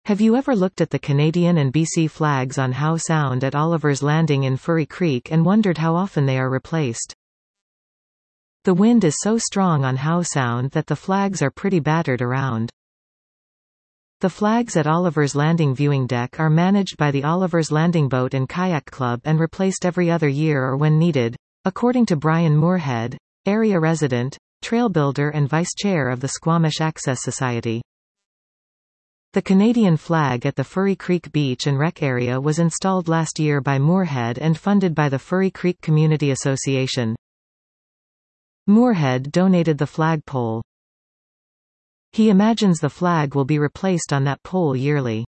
Have you ever looked at the Canadian and BC flags on Howe Sound at Oliver's Landing in Furry Creek and wondered how often they are replaced? The wind is so strong on Howe Sound that the flags are pretty battered around. The flags at Oliver's Landing viewing deck are managed by the Oliver's Landing Boat and Kayak Club and replaced every other year or when needed, according to Brian Moorhead, area resident, trail builder and vice chair of the Squamish Access Society. The Canadian flag at the Furry Creek Beach and Rec area was installed last year by Moorhead and funded by the Furry Creek Community Association. Moorhead donated the flagpole. He imagines the flag will be replaced on that pole yearly.